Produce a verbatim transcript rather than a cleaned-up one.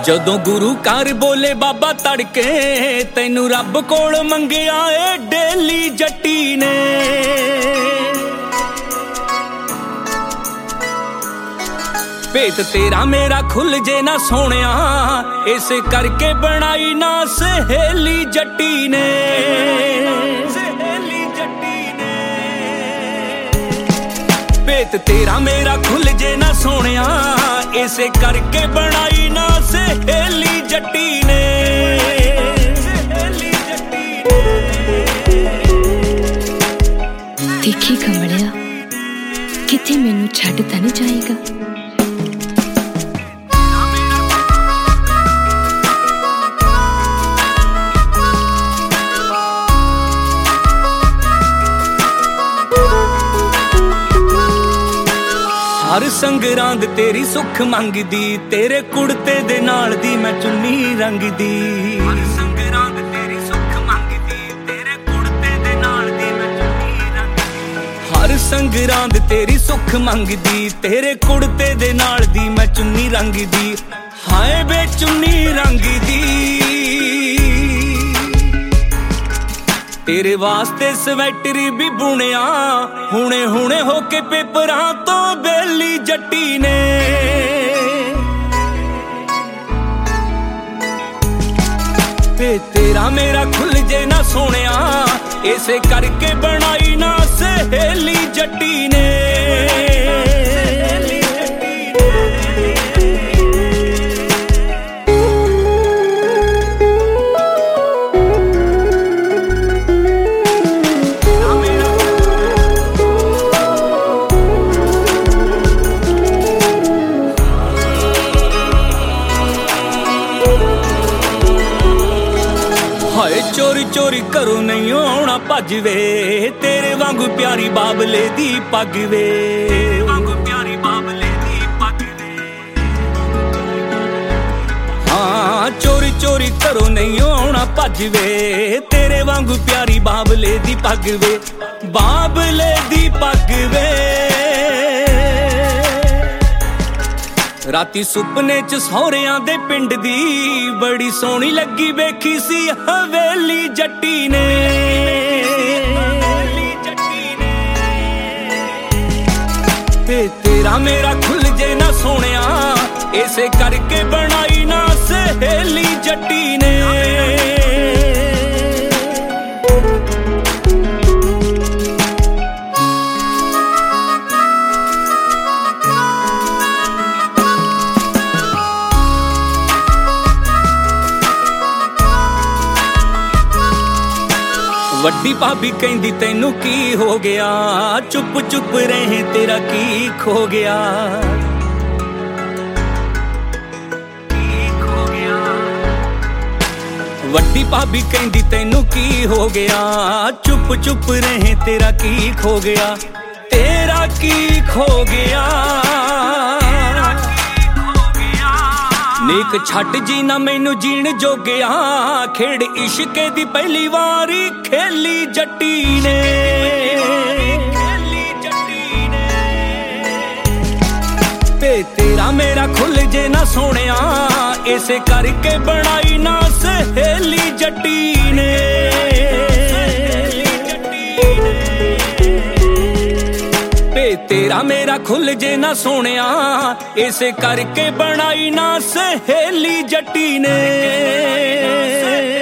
ਜਦੋਂ ਗੁਰੂ ਘਰ ਬੋਲੇ ਬਾਬਾ ਤੜਕੇ, ਤੈਨੂੰ ਰੱਬ ਕੋਲ ਮੰਗਿਆ ਏ ਡੇਲੀ ਜੱਟੀ ਨੇ। ਭੇਤ ਤੇਰਾ ਮੇਰਾ ਖੁੱਲ ਜੇ ਨਾ ਸੋਹਣਿਆ, ਇਸੇ ਕਰਕੇ ਬਣਾਈ ਨਾ ਸਹੇਲੀ ਜੱਟੀ ਨੇ। ਸਹੇਲੀ ਜੱਟੀ ਨੇ। ਭੇਤ ਤੇਰਾ ਮੇਰਾ ਖੁੱਲ ਜੇ ਨਾ ਸੋਹਣਿਆ, ਇਸੇ ਕਰਕੇ ਬਣਾਈ ਨਾ ਸਹੇਲੀ ਜੱਟੀ ਨੇ। ਸਹੇਲੀ ਜੱਟੀ ਨੇ। ਦੇਖੀ ਕਮਲਿਆ, ਕਿਤੇ ਮੈਨੂੰ ਛੱਡ ਤਾਂ ਨਹੀਂ ਜਾਏਗਾ। ਹਰ ਸੰਗਰਾਂਦ ਤੇਰੀ ਸੁੱਖ ਮੰਗਦੀ, ਤੇਰੇ ਕੁੜਤੇ ਦੇ ਨਾਲ ਦੀ ਮੈਂ ਚੁੰਨੀ ਰੰਗਦੀ। ਹਰ ਸੰਗਰਾਂਦ ਤੇਰੀ ਸੁੱਖ ਮੰਗਦੀ, ਤੇਰੇ ਕੁੜਤੇ ਦੇ ਨਾਲ ਦੀ ਮੈਂ ਚੁੰਨੀ ਰੰਗਦੀ। ਹਰ ਸੰਗਰਾਂਦ ਤੇਰੀ ਸੁੱਖ ਮੰਗਦੀ, ਤੇਰੇ ਕੁੜਤੇ ਦੇ ਨਾਲ ਦੀ ਮੈਂ ਚੁੰਨੀ ਰੰਗਦੀ। ਹਾਏ ਬੇ ਚੁੰਨੀ ਰੰਗਦੀ, ਤੇਰੇ ਵਾਸਤੇ ਸਵੈਟਰ ਵੀ ਬੁਣਿਆ, ਹੁਣੇ ਹੁਣੇ ਹੋ ਕੇ ਪੇਪਰਾਂ ਤੋਂ ਬੇਲੀ ਜੱਟੀ ਨੇ। ਤੇ ਤੇਰਾ ਮੇਰਾ ਖੁੱਲ ਜੇ ਨਾ ਸੋਹਣਿਆ, ਇਸੇ ਕਰਕੇ ਬਣਾਈ ਨਾ ਸਹੇਲੀ ਜੱਟੀ ਨੇ। ਹਾਏ ਚੋਰੀ ਚੋਰੀ ਘਰੋਂ ਨਹੀਂ ਆਉਣਾ ਭੱਜ ਵੇ, ਤੇਰੇ ਵਾਂਗੂ ਪਿਆਰੀ ਬਾਬਲੇ ਦੀ ਪੱਗ ਵੇ। ਤੇਰੇ ਵਾਂਗੂ ਪਿਆਰੀ ਬਾਬਲੇ ਦੀ ਪੱਗ ਵੇ। ਹਾਂ ਚੋਰੀ ਚੋਰੀ ਘਰੋਂ ਨਹੀਂ ਆਉਣਾ ਭੱਜ ਵੇ, ਤੇਰੇ ਵਾਂਗੂ ਪਿਆਰੀ ਬਾਬਲੇ ਦੀ ਪੱਗ ਵੇ। ਬਾਬਲੇ ਦੀ ਪੱਗ ਵੇ। ਰਾਤੀ ਸੁਪਨੇ ਚ ਸਹੁਰਿਆਂ ਦੇ ਪਿੰਡ ਦੀ, ਬੜੀ ਸੋਹਣੀ ਲੱਗੀ ਵੇਖੀ ਸੀ ਹਵੇਲੀ ਜੱਟੀ ਨੇ। ਤੇ ਤੇਰਾ ਮੇਰਾ ਖੁੱਲ ਜੇ ਨਾ ਸੋਹਣਿਆ, ਇਸੇ ਕਰਕੇ ਬਣਾਈ ਨਾ ਸਹੇਲੀ ਜੱਟੀ ਨੇ। ਵੱਡੀ ਭਾਬੀ ਕਹਿੰਦੀ ਤੈਨੂੰ ਕੀ ਹੋ ਗਿਆ, ਚੁੱਪ ਚੁੱਪ ਰਹੇ ਤੇਰਾ ਕੀ ਖੋ ਗਿਆ। ਕੀ ਖੋ ਗਿਆ। ਵੱਡੀ ਭਾਬੀ ਕਹਿੰਦੀ ਤੈਨੂੰ ਕੀ ਹੋ ਗਿਆ, ਚੁੱਪ ਚੁੱਪ ਰਹੇ ਤੇਰਾ ਕੀ ਖੋ ਗਿਆ। ਤੇਰਾ ਕੀ ਖੋ ਗਿਆ। ਨੀਕ ਛੱਡ ਜੀ ਨਾ ਮੈਨੂੰ ਜੀਣ ਜੋਗਿਆ, ਖੇਡ ਇਸ਼ਕੇ ਦੀ ਪਹਿਲੀ ਵਾਰੀ ਖੇਲੀ ਜੱਟੀ ਨੇ। ਤੇ ਤੇਰਾ ਮੇਰਾ ਖੁੱਲ ਜੇ ਨਾ ਸੋਹਣਿਆ, ਇਸੇ ਕਰਕੇ ਬਣਾਈ ਨਾ ਸਹੇਲੀ ਜੱਟੀ ਨੇ। ਤੇਰਾ ਮੇਰਾ ਖੁੱਲ ਜੇ ਨਾ ਸੋਹਣਿਆ, ਇਸੇ ਕਰਕੇ ਬਣਾਈ ਨਾ ਸਹੇਲੀ ਜੱਟੀ ਨੇ।